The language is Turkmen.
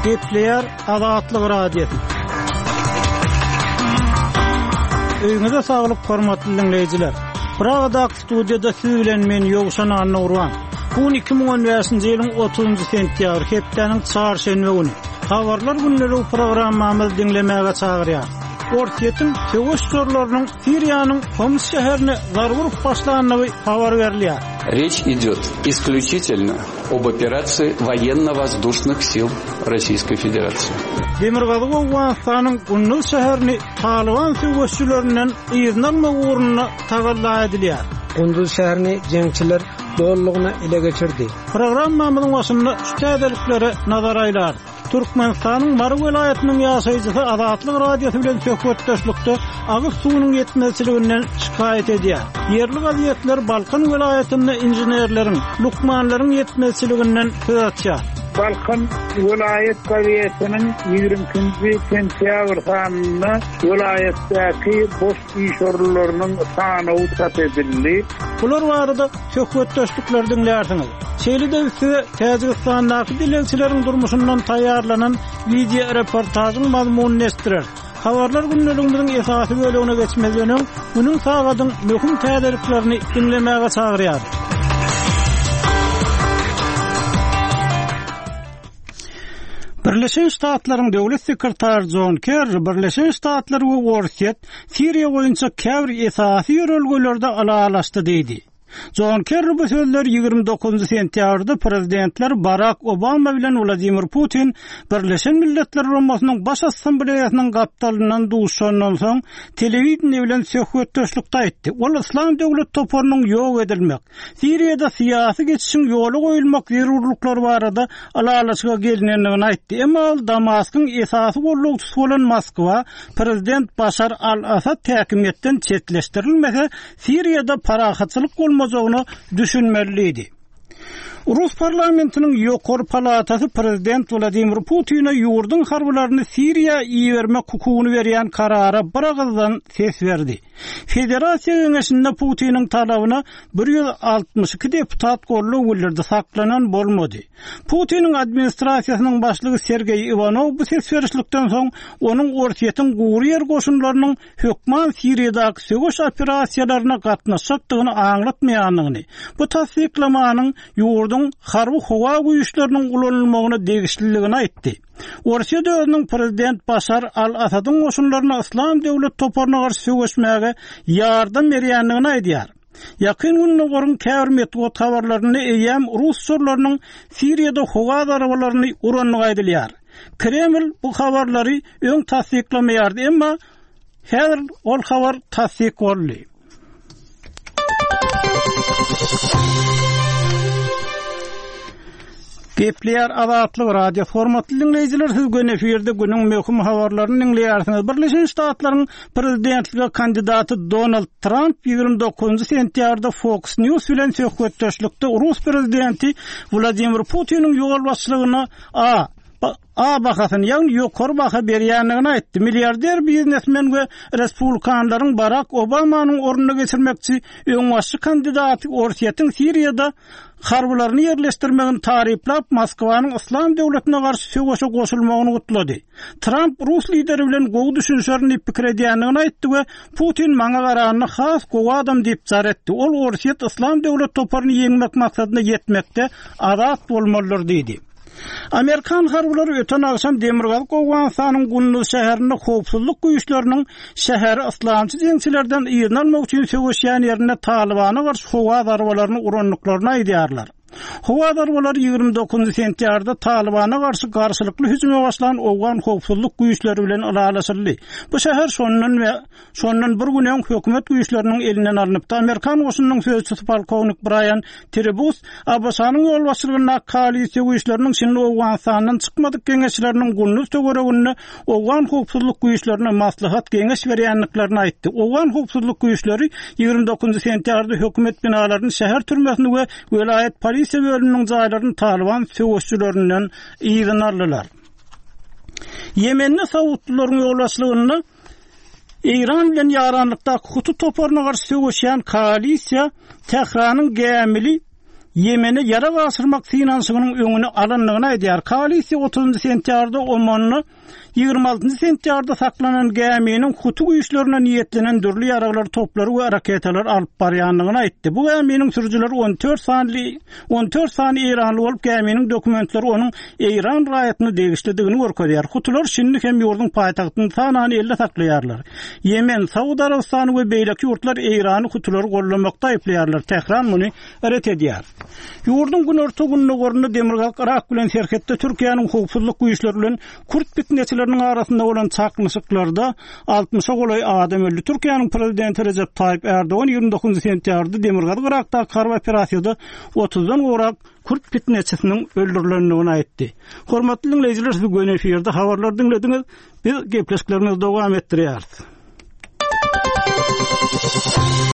Gepleyer Azatlyk Radiosu. Öňüňizde saglyk hormatly dinleýijiler. Pragada studiýada siz bilen men Ýogşan Anurwan. Bu 2015-nji ýylyň 30-njy sentýabr hepdeniň çarşembe güni. Habarlar günleri programmamy dinlemäge çagyrýar. Ortiýetiň söwüş sorlarynyň Siriýanyň Homs şäherine zarup başlanyny habar berilýär. Речь идет исключительно об операции военно-воздушных сил Российской Федерации. Demirgazy Awganystanyň Gunduz şäherini Taliban söwüşçülerinden ýygnalma uğruna tagalla edilýär. Gunduz şäherini jeňçiler dollygyna ele geçirdi. Programmamyzyň başynda şu täzelikleri nazar aýlar. Türkmenistanyň Marw welaýatynyň ýaşaýjysy Azatlyk Radiosu bilen söhbetdeşlikde agyş suwunyň ýetmezçiliginden şikayet edýär. Yerli gazetler Balkan welaýatyny injenerleriň, lukmanlaryň ýetmezçiliginden söz açýar. Balkan vilayet gazetinin 20-nji sentyabr sanynda vilayetdäki boş iş orunlarynyň sany uçat edildi. Bular barada söhbetdeşlikler dinlärsiňiz. Şeýle-de size Täjikistanyň dileçileriň durmuşyndan taýýarlanan video reportajyň mazmunyny esdirer. Habarlar günleriňiziň esasy bölügine geçmeden munyň sagadyň möhüm täzeliklerini dinlemäge çagyrýar. Birleşen Ştatlaryň döwlet sekretary John Kerry Birleşen Ştatlar we Ortiýet Siriýa boýunça käbir esasy ýörelgelerde alalaşdy diýdi. John Kerry bu sözleri 29 sentýabrda prezidentler Barack Obama bilen Vladimir Putin Birleşen Milletler Romasynyň baş assambleýasynyň gapdalynyň duşandan soň telewizion bilen söhbetdeşlikde aýtdy. Ol İslam döwlet toparynyň ýok edilmek, Siriýada syýasy geçişiň ýoly goýulmak zerurlyklary barada alalaşyga gelinendigini aýtdy. Emma Damaskyň esasy gollugyçysy bolan Moskwa prezident Bashar al-Asad häkimetden çetleşdirilmese Siriýada parahatçylyk bolmagyny düşünmeliydi. Rus parlamentinin ýokary palatasy prezident Vladimir Putin'e ýurdun harbylaryny Siriýa ýermek hukugyny berýän karara biragazdan ses berdi. Federasiýa Geňeşinde Putin'in talabyna 162 deputat gollu bildirdi, saklanan bolmady. Putin'in administrasiýasynyň başlygy Sergey Ivanov bu ses berişlikden soň onuň Ortiýetiň gurýer goşunlarynyň hökman Siriýadaky söwüş operasiýalaryna gatnaşykdygyny aňlatmaýanlygyny, bu tasdiklamanyň ýurdun harby howa güýçleriniň ulanylmagyna degişliligini aýtdy. Ortiýa döwrüniň prezident Bashar al-Asadyň goşunlaryna İslam döwlet toparyna garşy söwüşmäge ýardam berýänligini aýdýar. Ýakyn gününe gorun käbir metbuat habarlaryny eýem Rus sorlarynyň Siriýada howa darabalaryny uranyny aýdylýar. Kreml bu habarlary öň tasdiklamaýardy, emma häzir ol habar tasdik boldy. Gepleyer Azatlyk Radio formatly dinleýijiler, siz gün eferde günüň möhüm habarlaryny dinleýärsiňiz. Birleşen Ştatlaryň prezidentlige kandidaty Donald Trump 29 sentýabrda Fox News bilen söhbetdeşlikde Rus prezidenti Vladimir Putin'in ýol başlygyna bahasyny, ýagny ýokary baha berýänligini aýtdy. Milliarder biznesmen we respublikanlaryň Barack Obamanyň ornuny geçirmekçi öňbaşçy kandidaty Ortiýetiň Siriýada harbylaryny ýerleşdirmegini taryplap Moskwanyň İslam döwletine garşy söwüşe goşulmagyny gutlady. Trump Rus lideri bilen gowy düşünşlerini pikir edýänligini aýtdy we Putin maňa garanyny has gowy adam diýip jar etdi. Ol Ortiýet İslam döwlet toparyny ýeňmek maksadyna ýetmekde azat bolmalydyr diýdi. Amerikan harbylary öten akşam Demirgazy Awganystanyň Gunduz şäherinde howpsuzlyk güýçleriniň şäheri islamçy jeňçilerden ýyrnalmak üçin söwüşýän ýerine Talibana garşy howa darbalaryny uranlyklaryny aýdýarlar. Howa darbalary 29 sentýabrda Talibana garşy garşylykly hüjüme başlanan Awgan howpsuzlyk güýçleri bilen alalaşyldy. Bu şäher şondan bir gün öň hökümet güýçleriniň elinden alınıpdy. Amerikan goşunynyň sözçüsü polkownik Brian Trebus Abbasanyň ýol başlygyna koalisiýa güýçleriniň şimdi Awganystanyň çykmadyk geňeşleriniň Gunduz töwereginde Awgan howpsuzlyk güýçlerine maslahat geňeş berýänliklerini aýtdy. Awgan howpsuzlyk güýçleri 29 sentýabrda hökümet binalaryny, şäher türmesini we welaýet polisiýa bölüminiň jaýlaryny Taliban söwüşçülerinden ýygyň aldylar. Yemenli Saudlaryň ýol başlygyna İran bilen ýaranlykda hutu toparyna garşy söwüşýän koalisiýa Tehranyň Gemili Yemen'e yara basırmak finansının öňüni alanlygyny aýdýar. Koalisiýa 30 sentýarda Omanly 26 sentýarda saklanan geminiň hutu güýçlerine niýetlenen dürli ýaralar toplary we raketalar alyp barýanlygyny aýtdy. Bu geminiň sürüjileri 14 sany İranly bolup geminiň dokumentlary onuň İran raýatyny degişledigini görkezýär. Hutular şimdi hem ýurdun paýtagtyny Sanany elde saklaýarlar. Yemen, Saudy Arabistany we beýleki ýurtlar İrany hutulary gollamakda aýplaýarlar. Tehran muny ret edýär. Ýurdun günorta gününe gorunda Demirgak Irak bilen serhetde Türkiýanyň hukukçylyk güýçleri bilen Kürt fitneçileriniň arasynda bolan çakmyşyklarda 60-a golay adam öldü. Türkiýanyň prezidenti Recep Tayyip Erdoğan 29 sentýarda Demirgak Irakda kar operasyada 30-dan gorak Kürt fitneçisiniň öldürilendigini aýtdy. Hormatly dinleýijiler, bu gün eferde habarlar dinlediňiz. Biz gepleşiklerimizi dowam etdirýäris.